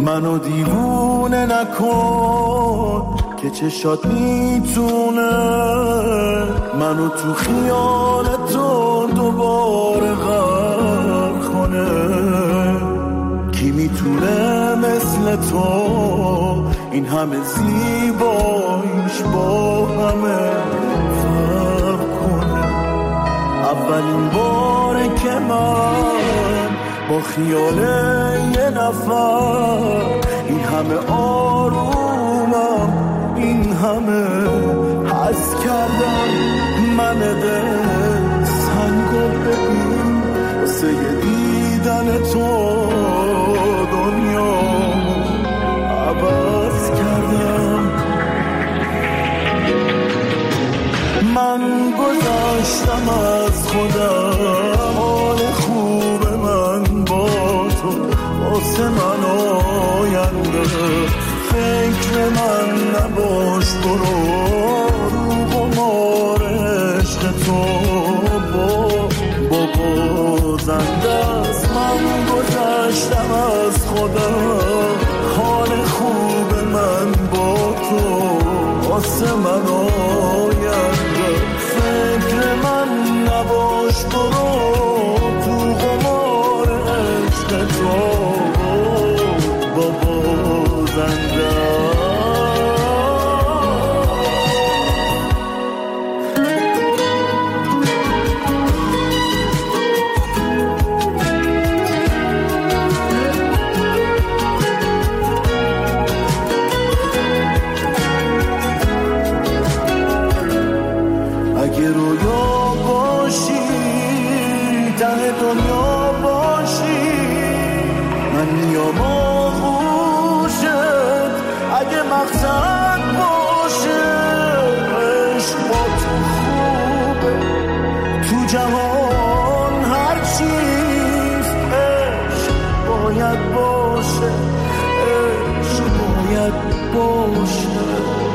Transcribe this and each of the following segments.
منو دیوونه نکن که چشات میتونه منو تو خیال تو دوباره غرق کنه. کی میتونه مثل تو این همه زیباییش با همه فرق کنه. اولین باره که من با خیال یه نفر این همه آرومم این همه حس کردم. من دل سنگو ببین واسه دیدن تو دنیا عوض کردم. من گذاشتم از خودم حال خوب من با تو واسه من آینده. فکر من نباش برو رو قمار عشق تو با زنده است. من گذاشتم از خودم حال خوب من با تو واسه من آینده. فکر من نباش برو تو قمار عشق تو با زنده. اگه رویا باشی ته دنیا باشی من میام آغوشت. اگه مقصد باشه عشق با تو خوبه تو جهان هر چیز عشق باید باشه. عشق باید باشه.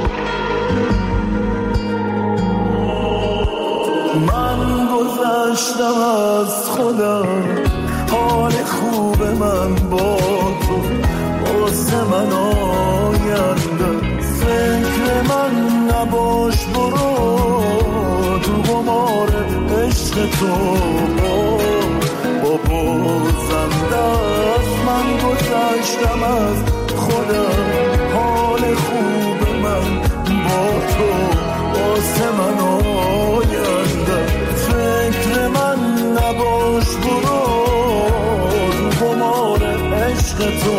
من گذشتم از خودم حال خوب من با تو واسه من آینده. فکر من نباش برو تو قمار عشق تو با زنده است. من گذشتم از خودم حال خوب من با تو واسه من آینده. فکر من نباش برو تو قمار عشق تو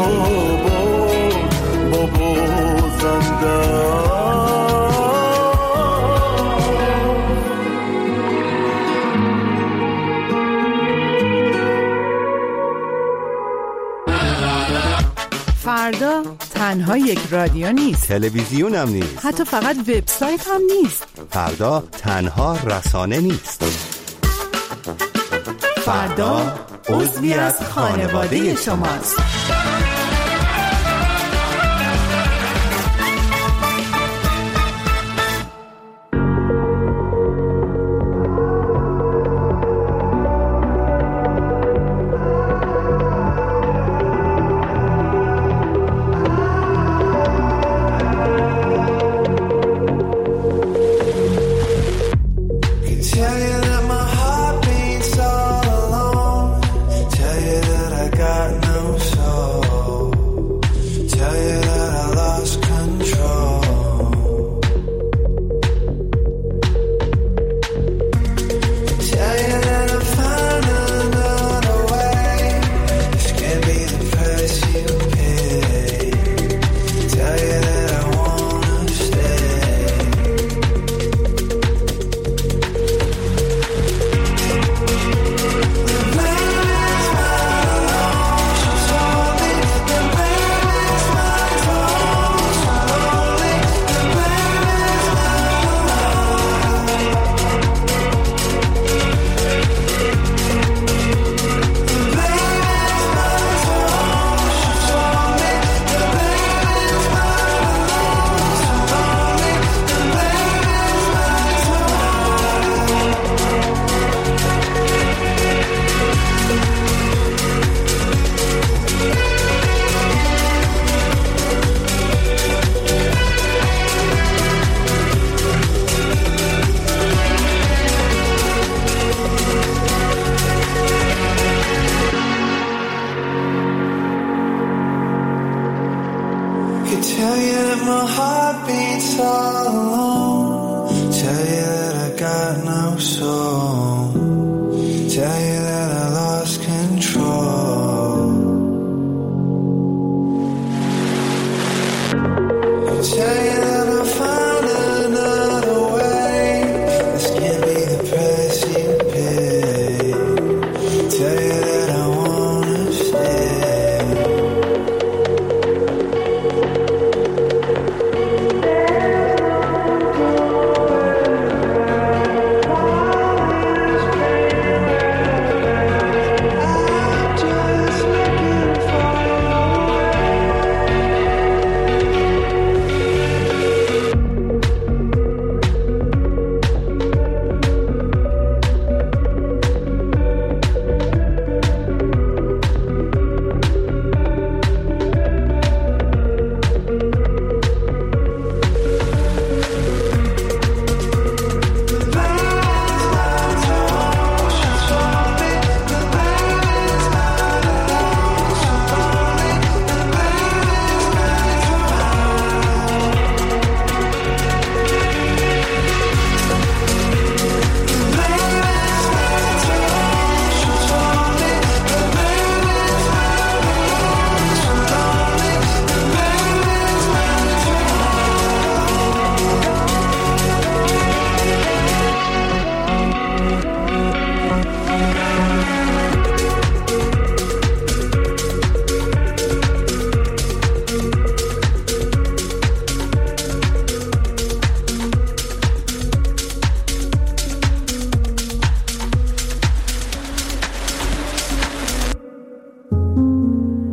با زنده. فردا تنها یک رادیو نیست، تلویزیون هم نیست، حتی فقط وبسایت هم نیست. فردا تنها رسانه نیست. فردا عضوی از خانواده شماست. Tell you that I got no soul.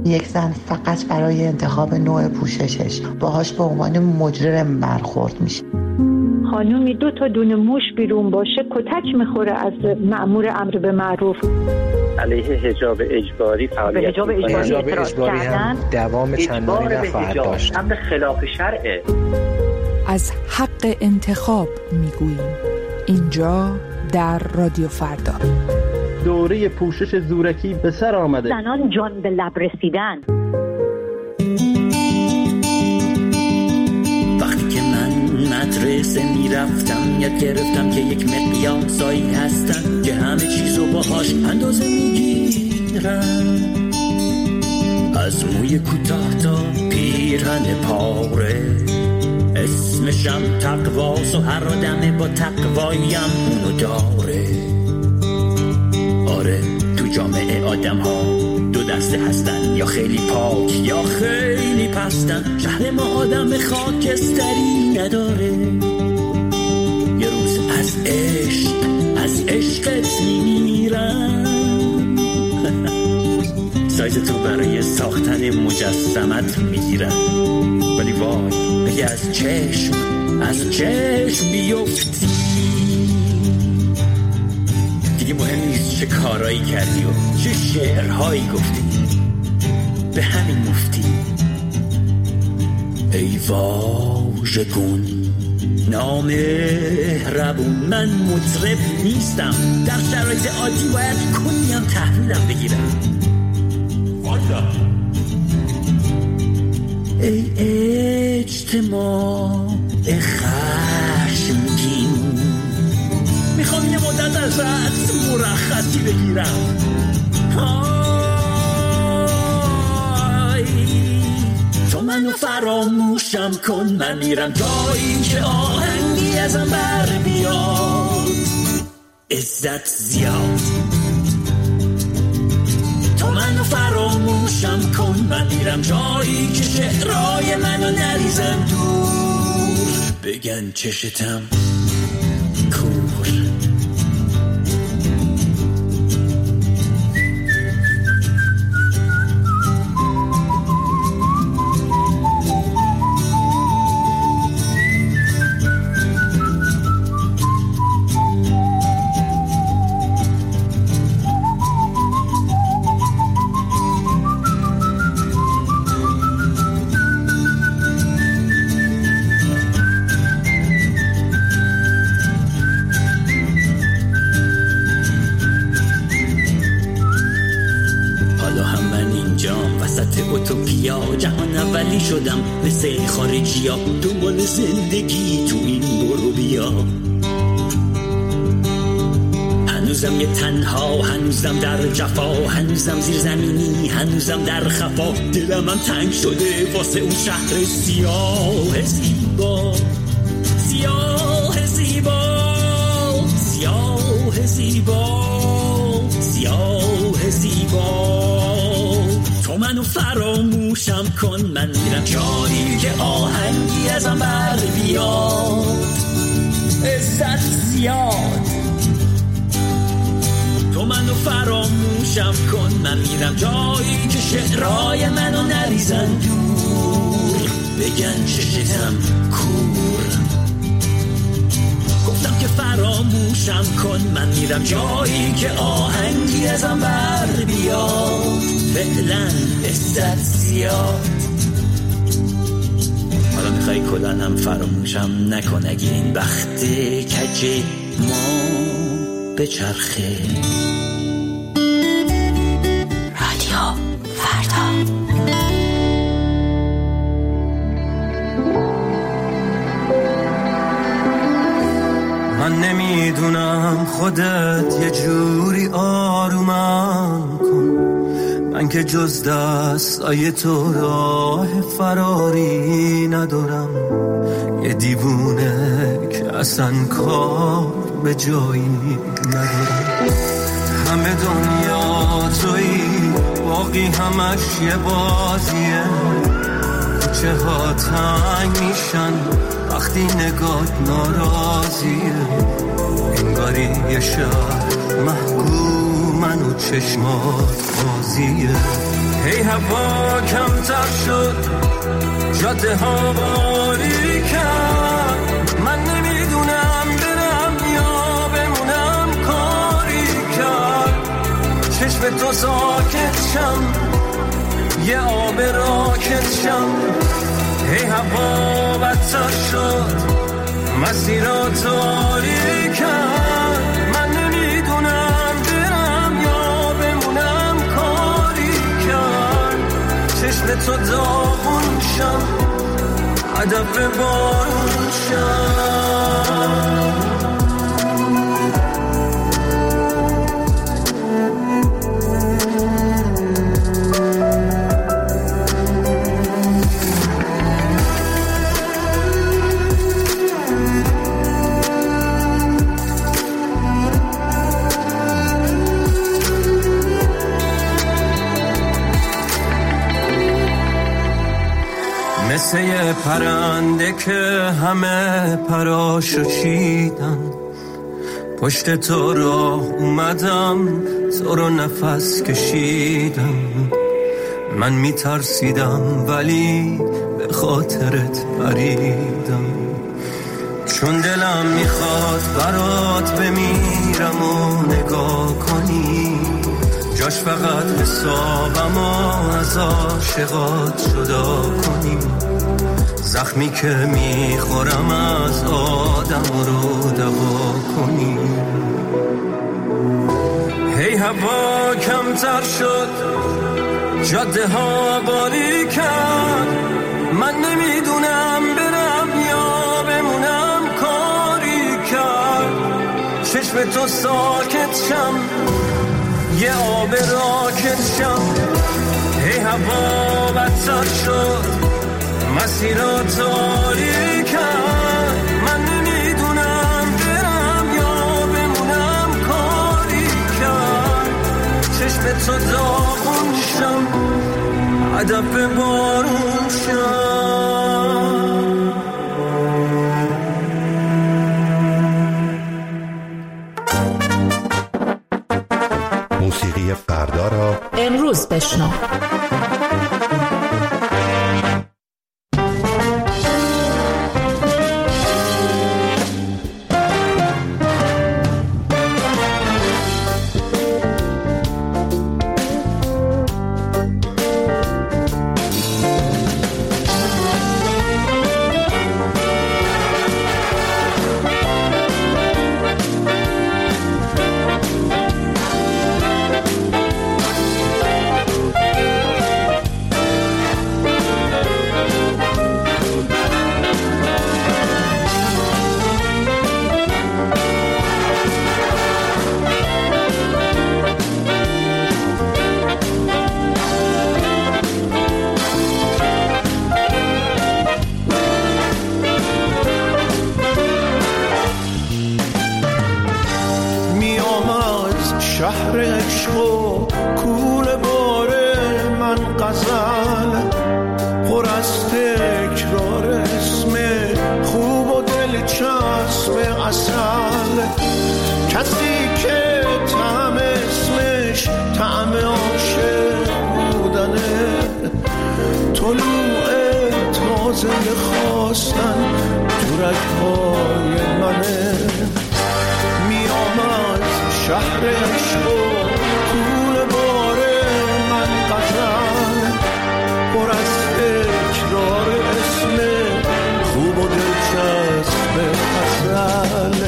یک زن فقط برای انتخاب نوع پوششش باهاش به عنوان مجرم برخورد میشه. خانومی 2 تا دونه موش بیرون باشه کتک میخوره از مأمور امر به معروف. علیه حجاب اجباری فعالیت حجاب اجباری هم دوام چندانی نخواهد داشت. امر خلاف شرعه. از حق انتخاب میگوییم اینجا در رادیو فردا. دوره پوشش زورکی به سر آمده. زنان جان به لب رسیدن. وقتی که من مدرسه میرفتم یاد گرفتم که یک مقیاسایی هستن که همه چیزو باهاش اندازه میگیرن، از موی کوتاه تا پیرهن پاره. اسمشم تقواست و هر آدمه با تقوایم اونو داره. آره تو جامعه آدم ها 2 دسته هستن، یا خیلی پاک یا خیلی پستن. شهر ما آدم خاکستری نداره. یه روز از عشقت میمیرن. سایز تو برای ساختن مجسمت میگیرن، ولی وای بگه از چشم بیفتی دیگه مهم نیست چه کارایی کردی و چه شعرهایی گفتی، به همین مفتی. ای واژگون نامهربون، من مطرب نیستم، در شرایط عادی باید کنیم تحویلم بگیرم. ای اجتماع خشمگین، میخوام یه مدت ازت مرخصی بگیرم. تو منو فراموشم کن، من میرم جایی که آهنگی ازم بر بیاد. عزت زیاد تو منو فراموشم کن، من میرم جایی که شعرهای منو نریزم دور. بگن چشتم کور. جهان اولی شدم مثل خارجی ها، دنبال زندگی تو این برو بیا. هنوزم یه تنها، هنوزم در جفا، هنوزم زیر زمینی، هنوزم در خفا. دلم هم تنگ شده واسه اون شهر سیاه زیبا، سیاه زیبا، سیاه زیبا، سیاه زیبا. تو منو فراموشم کن، من میرم جایی که آهنگی ازم بر بیاد. عزت زیاد تو منو فراموشم کن، من میرم جایی که شعرهای منو نریزن دور. بگن چشتم کور. گفتم که فراموشم کن، من میرم جایی که آهنگی ازم بر بیاد. فعلا عزت زیاد. حالا میخوای کلانم فراموشم نکن، اگه این بخت کج ما به چرخه. رادیو فردا. من نمیدونم خودت یه جوری آرومم کن، من که جز دستای تو راه فراری ندارم. یه دیوونه که اصلا کار به جایی ندارم. همه دنیا تویی، باقی همش یه بازیه. کوچه ها تنگ میشن وقتی نگات ناراضیه. انگاری یه شهر محکومن و چشمات بازیه. هی هوا کمتر شد، جاده ها باریکن، من نمیدونم برم یا بمونم، کاری کرد چشم تو ساکت شم، یه آب راکت شم. هی هوا بدتر شد، مسیرها تاریکن، من نمیدونم برم یا بمونم، کاری کرد چشم تو داغون شم، هدف بارون شم. مثل یه پرنده که همه پراشو چیدن، پشت تو راه اومدم، تو رو نفس کشیدم. من میترسیدم ولی به خاطرت پریدم، چون دلم میخواد برات بمیرم و نگاه کنی، جاش فقط حسابم و از عاشقات جدا کنی. زخمی که میخورم از آدم رو دوا کنی. هی هوا کمتر شد، جاده ها باریکن، من نمیدونم برم یا بمونم، کاری کرد چشم تو ساکت شم، یه آب راکت شم. هی هوا بدتر شد، مسیرها تاریکن، من نمیدونم برم یا بمونم، کاری کرد چشم تو داغون شم، هدف بارون شم. موسیقی فردا را امروز بشنو. شهر عشق و کوله باره من غزل، پر از تکرار اسم خوب و دلچسب اصل، کسی که طعم اسمش طعم عاشق بودنه، طلوع تازه خواستن تو رگ‌های منه. میام شهر عشق و کوله باره من غزل، پر از تکرار اسم خوب و دلچسب اصل.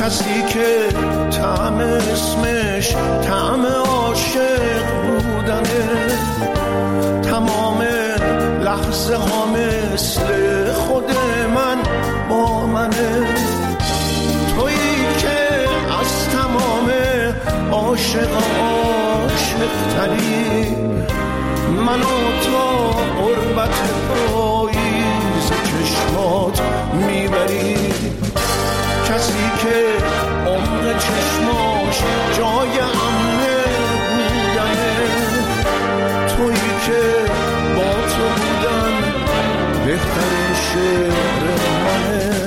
کسی که طعم اسمش طعم عاشق بودنه، تمام لحظه ها مثل خود من با منه. تویی که از تمام عاشق تری، منو تا قربت پاییز چشمات میبری. کسی که عمق چشماش جای امنه بودنه، تویی که با تو بودن بهترین شعر منه.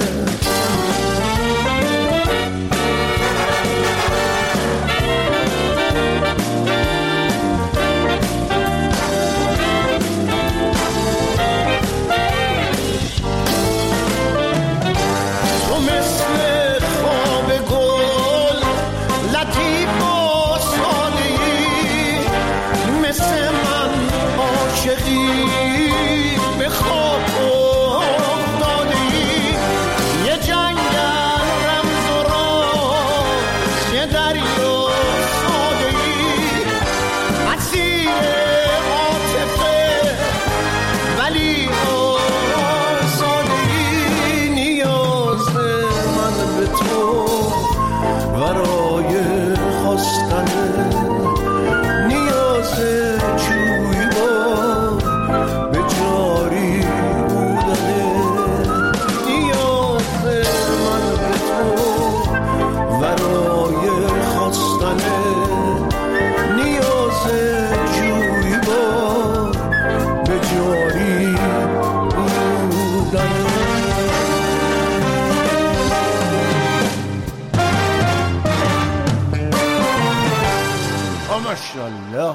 ماشاءالله.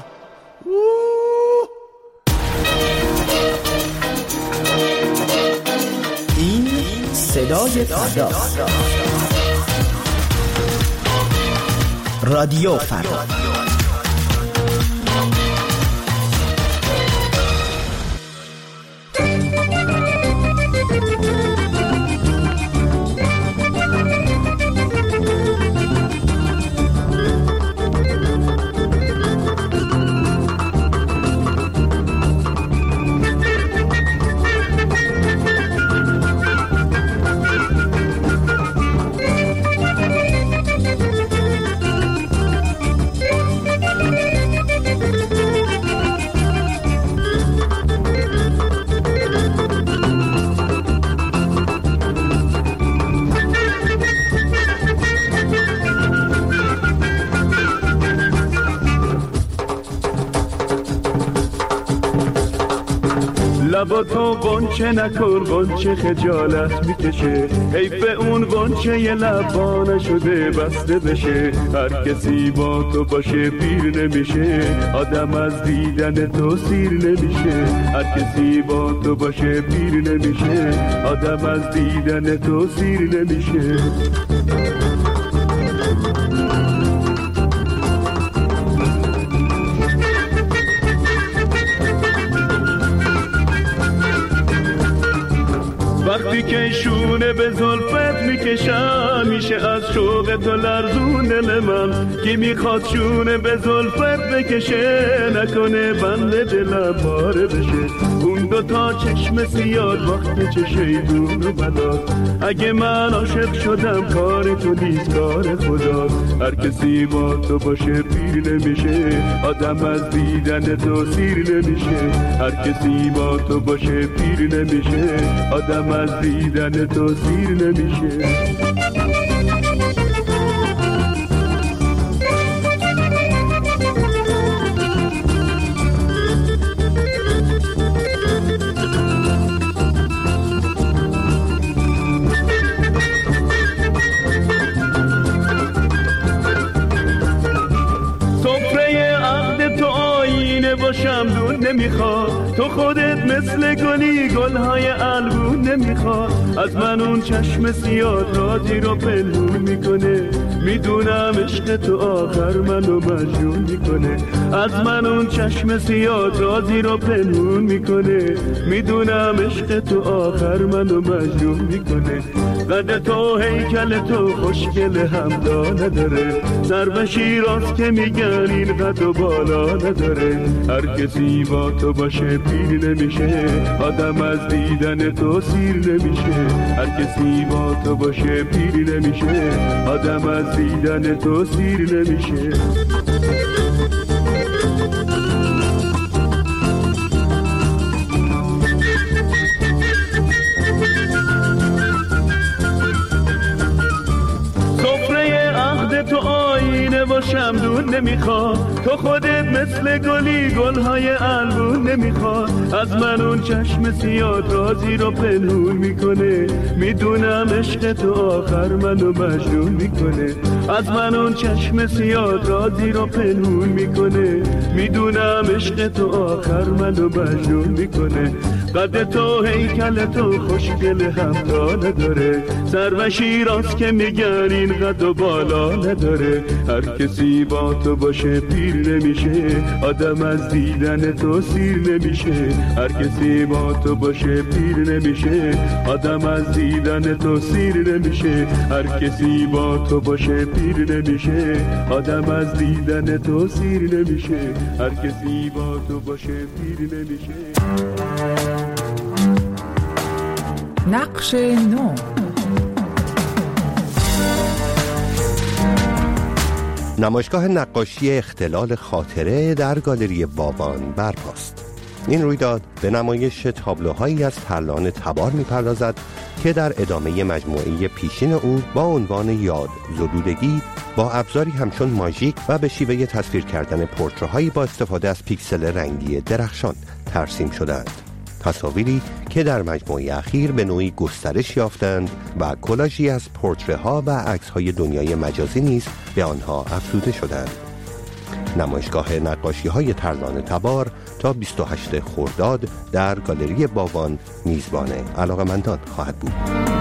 این صدای فردا، رادیو فردا. لبا تو گنچه نکن، گنچه خجالت میکشه، حیف اون گنچه یه لبا نشده بسته بشه. هر کسی با تو باشه پیر نمیشه، آدم از دیدن تو سیر نمیشه. هر کسی با تو باشه پیر نمیشه، آدم از دیدن تو سیر نمیشه. وقتی که شونه به زلفت میکشم، میشه از شوق تو لرزون دل من. کی میخواد شونه به زلفت بکشه، نکنه بند دلم پاره بشه. اون دوتا چشم سیاد وقت چه شیطون و بلاد. اگه من عاشق شدم کار تو نیست کار خدا. هر کسی با تو باشه پیر نمیشه، آدم از دیدن تو سیر نمیشه. هر کسی با تو باشه پیر نمیشه، آدم از دیدن تو سیر نمیشه. باشم دون نمیخواد، تو خودت مثل گلی گلهای الگون نمیخواد. از من اون چشم سیاد رازی رو پنهون میکنه، میدونم عشق تو آخر منو مجنون میکنه. از من اون چشم سیاد رازی رو پنهون میکنه، میدونم عشق تو آخر منو مجنون میکنه. قد تو هیکل تو خوشگل همتا نداره، سر و شیراز که میگن این قد و بالا نداره. هر کسی با تو باشه پیر نمیشه، آدم از دیدن تو سیر نمیشه. هر کسی با تو باشه پیر نمیشه، آدم از دیدن تو سیر نمیشه. تو آینه و شمدون نمیخواد، تو خودت مثل گلی گلهای البون نمیخواد. از من اون چشم سیاه رازی رو پنهون میکنه، میدونم عشق تو آخر منو مجنون میکنه. از من اون چشم سیاه رازی رو پنهون میکنه، میدونم عشق تو آخر منو مجنون میکنه. قد تو هیکل تو خوشگل همتا نداره، سر و شیراز که میگن این قد و بالا نداره. هر کسی با تو باشه پیر نمیشه، آدم از دیدن تو سیر نمیشه. هر کسی با تو باشه پیر نمیشه، آدم از دیدن تو سیر نمیشه. هر کسی با تو باشه پیر نمیشه، آدم از دیدن تو سیر نمیشه. هر کسی با تو باشه پیر نمیشه. نقش نو. نمایشگاه نقاشی اختلال خاطره در گالری باوان برپاست. این رویداد به نمایش تابلوهایی از ترلان تبار می‌پردازد که در ادامه مجموعه پیشین او با عنوان یاد زدودگی با ابزاری همچون ماژیک و به شیوه تصویر کردن پورترهایی با استفاده از پیکسل رنگی درخشان ترسیم شدند. تصاویری که در مجموعه اخیر به نوعی گسترش یافتند و کلاژی از پورتره‌ها و عکس‌های دنیای مجازی نیز به آنها افزوده شدند. نمایشگاه نقاشی‌های ترلان تبار تا 28 خرداد در گالری باوان میزبان علاقه‌مندان خواهد بود.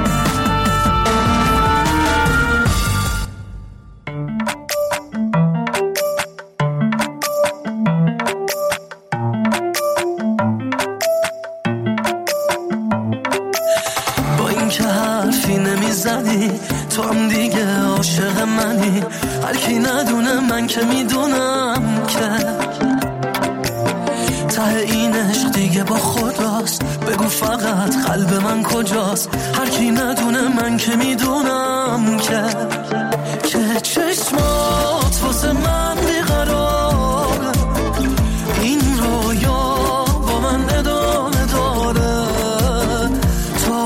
تو هم دیگه عاشق منی، هر کی ندونه من که میدونم که ته این عشق دیگه با خداست. بگو فقط قلب من کجاست، هر کی ندونه من که میدونم که چشمات واسه من بیقراره، این رویا با من ادامه داره تا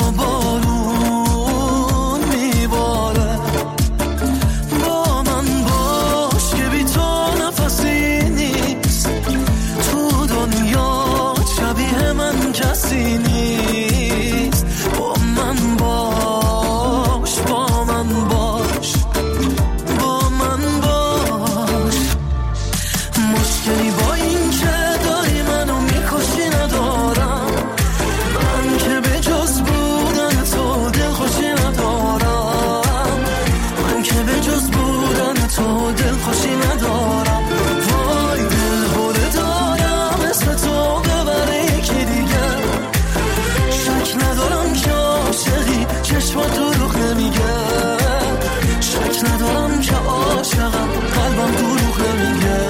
بارون میباره. با من باش که بی تو نفسی نیست، تو دنیا شبیه من کسی نیست. با من باش، با من باش، با من باش. مشکلی با این که داری منو میکشی ندارم، من که به جز بودن تو دلخوشی ندارم، من که به جز بودن تو دلخوشی ندارم. وای دل بوده دارم اسم تو ببره یکی دیگه، شک ندارم که عاشقی چشمات دروغ نمیگه، شک ندارم که عاشقم قلبم دروغ نمیگه.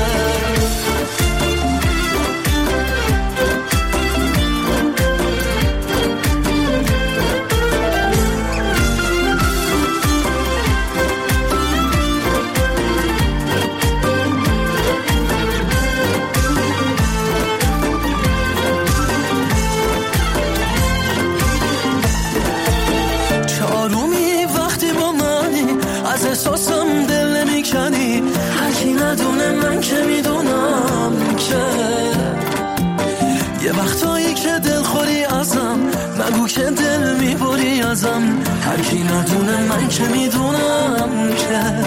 چارومی وقتی با منی، از احساسم دل نمیکنی، هر کی ندونه من که میدونم که یه وقتایی که دل خوری ازم، نگو که دل میبری ازم، هر کی ندونه من که میدونم که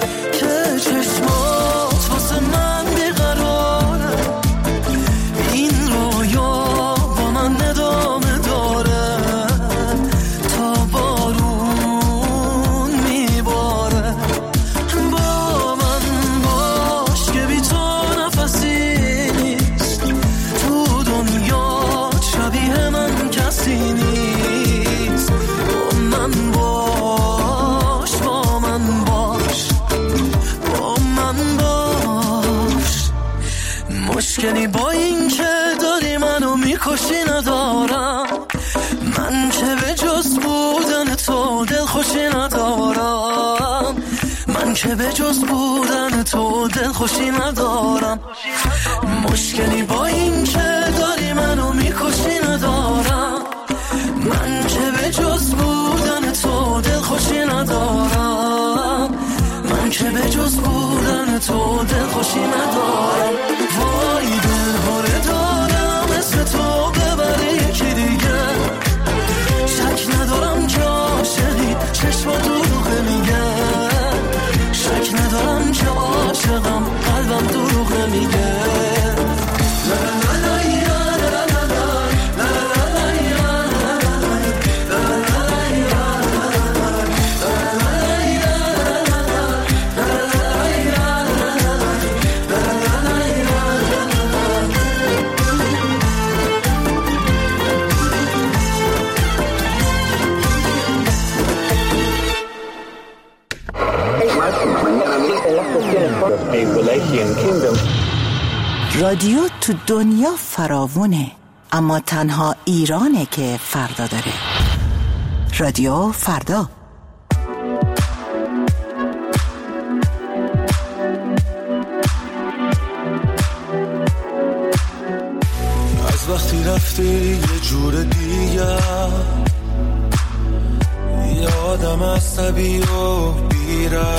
چشمات واسه من بیقراره، این رویا با من ادامه داره تا بارون میباره. با من باش که بی تو نفسی نیست، تو دنیا شبیه من کسی نیست. با من باش مشکلی با این که داری منو میکشی ندارم، من که به جز بودن تو دلخوشی ندارم، من که به جز بودن تو دلخوشی ندارم. مشکلی با این که داری منو میکشی ندارم، من که به جز بودن تو دلخوشی ندارم، من که به جز بودن تو دلخوشی ندارم. وای دلهاره دارم اسم تو ببره یکی دیگه، شک ندارم که عاشقی چشما دروغه میگه، شک ندارم که عاشقم قلبم دروغه میگه. رادیو تو دنیا فراوونه، اما تنها ایرانه که فردا داره. رادیو فردا. از وقتی رفتی یه جور دیگه، یه آدم عصبی و بیره،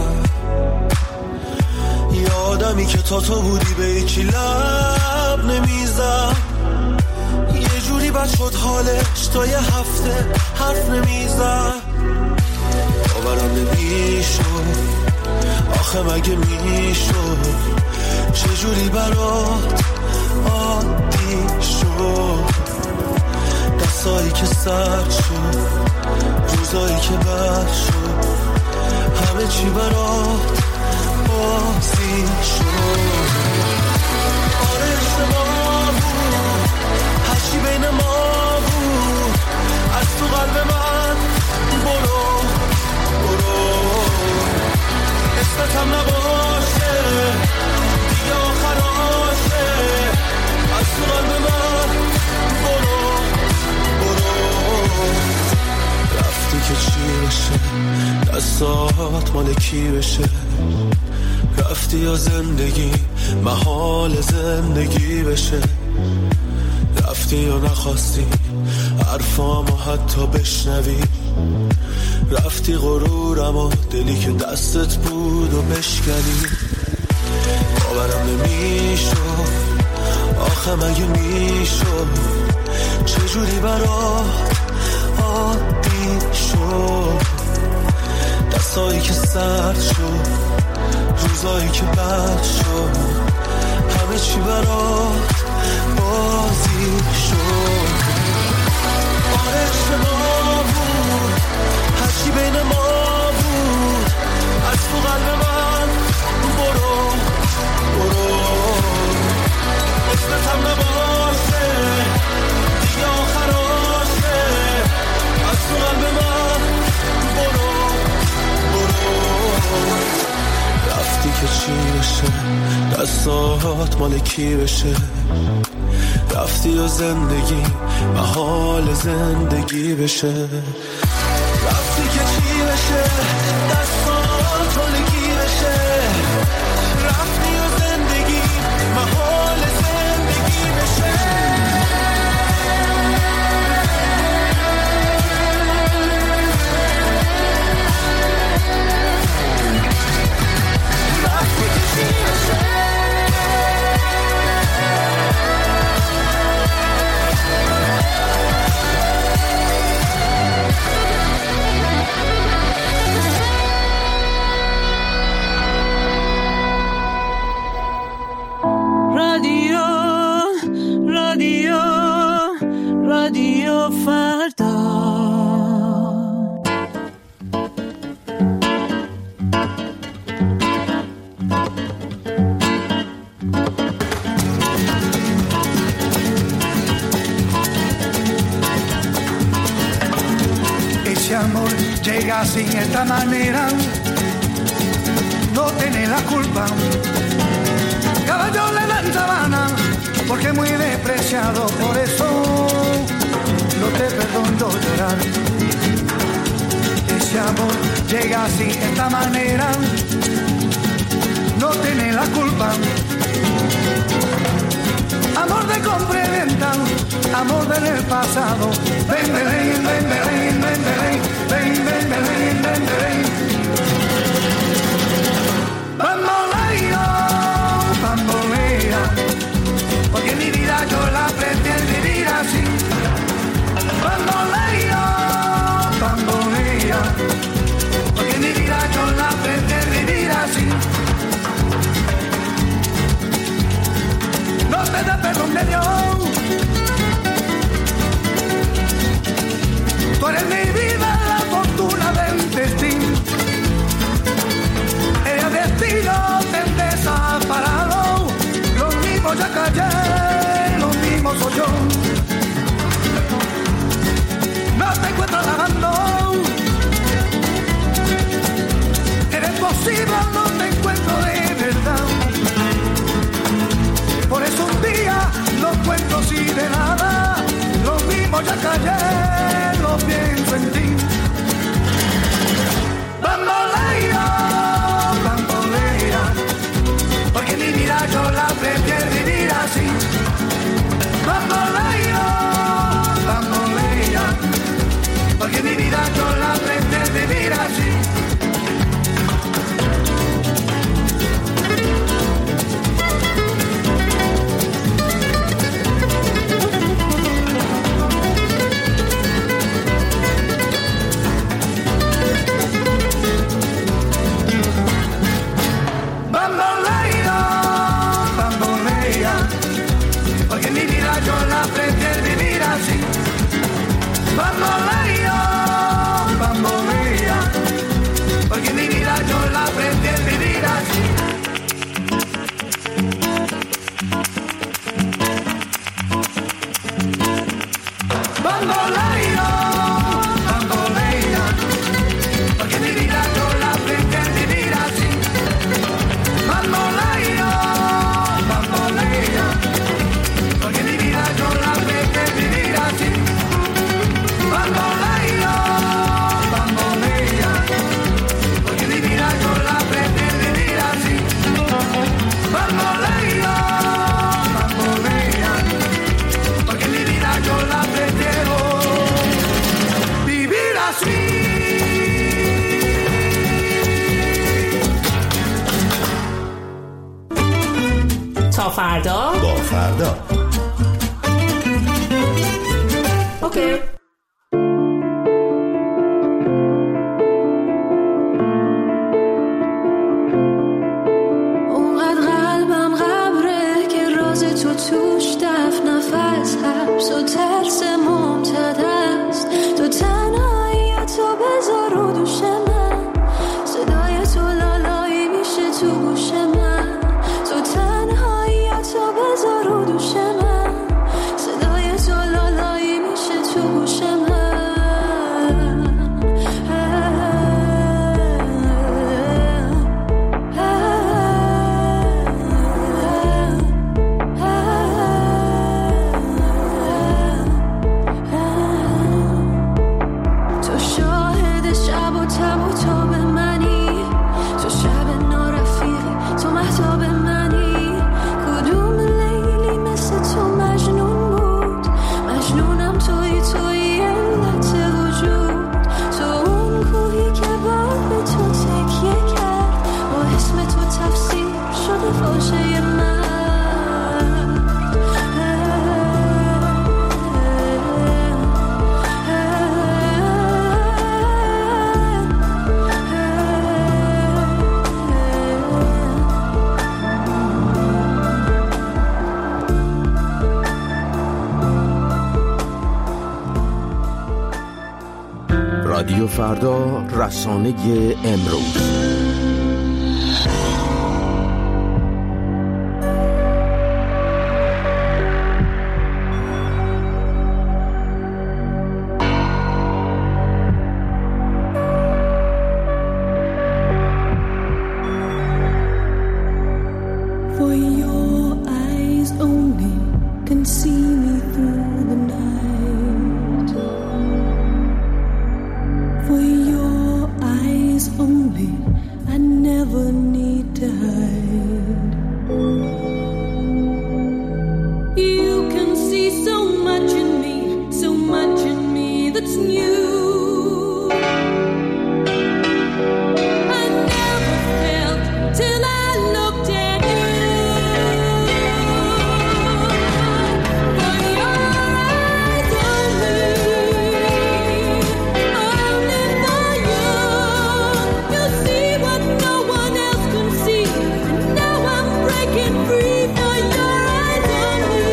یه آدمی که تا تو بودی به یکی لب نمیزد، یه جوری بد شد حالش تا یه هفته حرف نمیزد. باورم نمیشد آخه مگه میشد چجوری برات عادی شد، دستایی که سرد شد روزایی که بد شد، همه چی برات بازی شد. آره اشتباه بود هرچی بین ما بود، از تو قلب من برو برو، اسمتم نباشه دیگه آخراشه، از تو قلب من برو برو. رفتی که چی بشه دستات مال کی بشه، رفتی یا زندگی محال زندگی بشه، رفتی یا نخواستی حرفامو حتی بشنوی، رفتی غرورم و دلی که دستت بود و بشکنی. باورم نمیشد آخه مگه میشد چجوری برات عادی شد، دستایی که سرد شد روزایی که بد شد، همه چی برات بازی شد. آره اشتباه بود هرچی بین ما بود، از تو قلب من برو برو، اسمتم نباشه دیگه آخراشه، از تو قلب من برو برو. رفتی که چی بشه دستات مال کی بشه، رفتی و زندگی محال زندگی بشه، رفتی که چی بشه دستات مال کی بشه، رفتی و زندگی محال زندگی بشه. رادیو فردا. Ese amor llega sin esta manera, no tiene la culpa. Caballo le dan sabana. muy despreciado, por eso no te perdono llorar. Ese amor llega así, de esta manera, no tiene la culpa. Amor de compra y venta, amor del pasado. Ven, ven, ven, ven, ven, ven, ven, ven, ven, ven, ven, ven. Bamboleo, bambolea, porque mi vida yo la prefiero vivir así. Bamboleo, bambolea, porque mi vida yo la prefiero vivir así. No te da perdón de Dios. Tú eres mi vida, la fortuna del destino. El destino te desaparado. Lo mismo ya callé, lo mismo soy yo. No te encuentro lavando. Eres posible, no te encuentro de verdad. Por eso un día no cuento así de nada. Lo mismo ya callé, lo pienso en ti. Bambolea, bambolea, porque mi vida yo la prefiero vivir así. Bambolea, bambolea, porque mi vida yo la prefiero vivir así. Bambolea, bambolea, porque mi vida yo la prefiero vivir así. Bambolea, bambolea, porque mi vida yo la prefiero vivir así. Bambolea, bambolea, porque mi vida yo la prefiero vivir así. Bambolea, bambolea, porque mi vida yo la prefiero vivir así. Bambolea, bambolea, porque mi vida yo la prefiero vivir así. تا فردا با فردا. اوکی. رادیو فردا، رسانه امروز. For your eyes only never need to hide. You can see so much in me, so much in me that's new. I never felt till I looked at you. For your eyes only for you. You see what no one else can see. And now I'm breaking free for your eyes only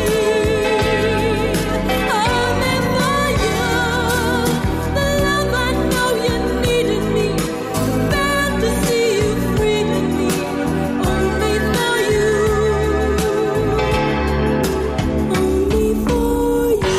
for you. The love I know you needed me. Fantasy you free with me. Only for you. Only for you.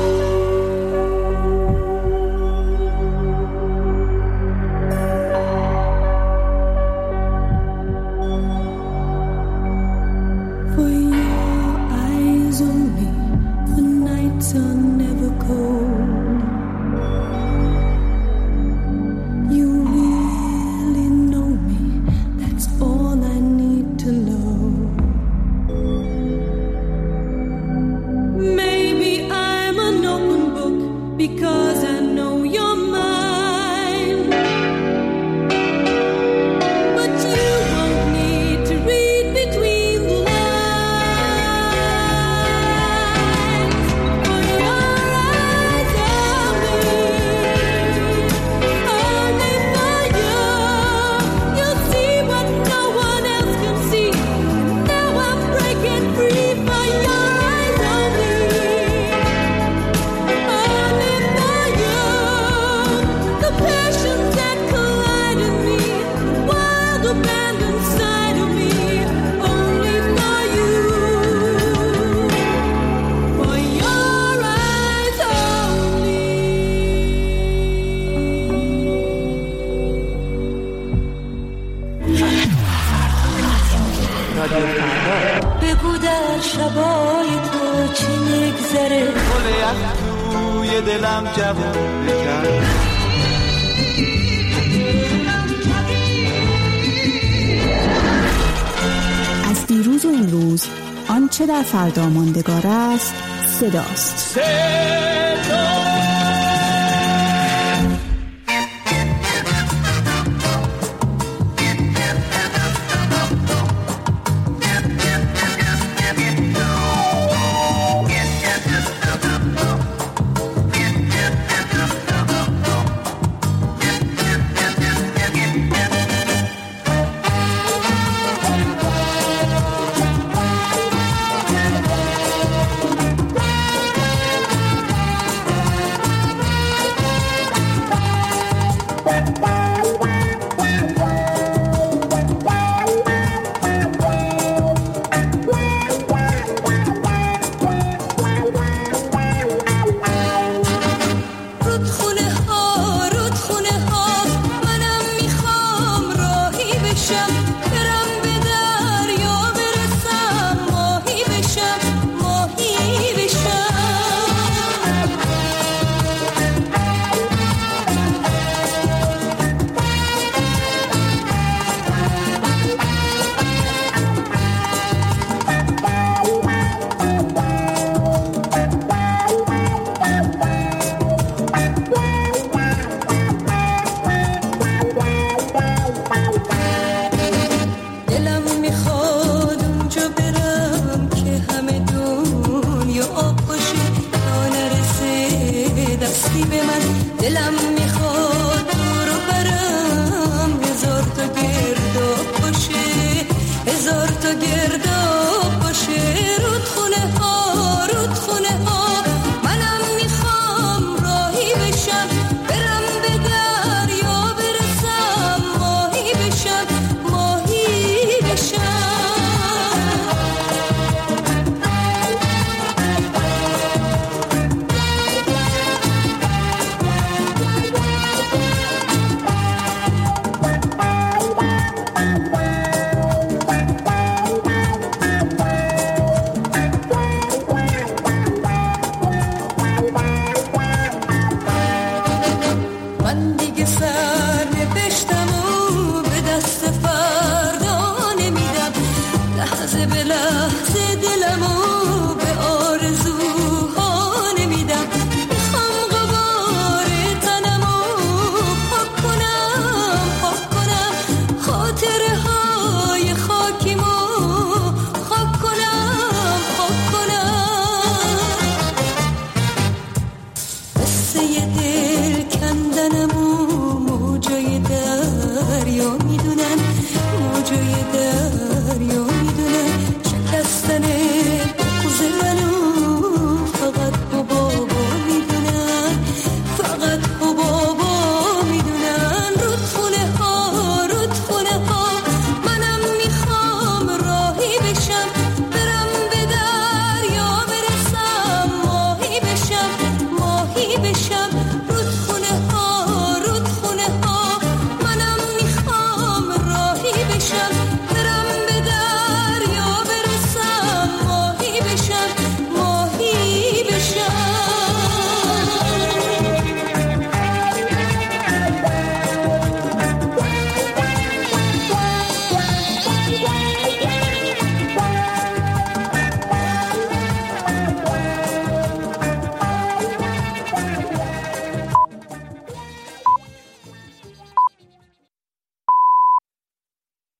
For your eyes only, the nights are never cold. You really know me, that's all I need to know. Maybe I'm an open book because I know you're mine. But you won't need to read between the lines. For your eyes only for you. You'll see what no one else can see. Now I'm breaking free for your eyes only for you. The passions that collide in me, the wild abandon side of me, only for you. For your eyes only. بگو در شبای تو چی میگذره. گل یخ توی دلم جوون بکن. از دیروز و امروز آنچه در فردا ماندگار است صداست. جای دل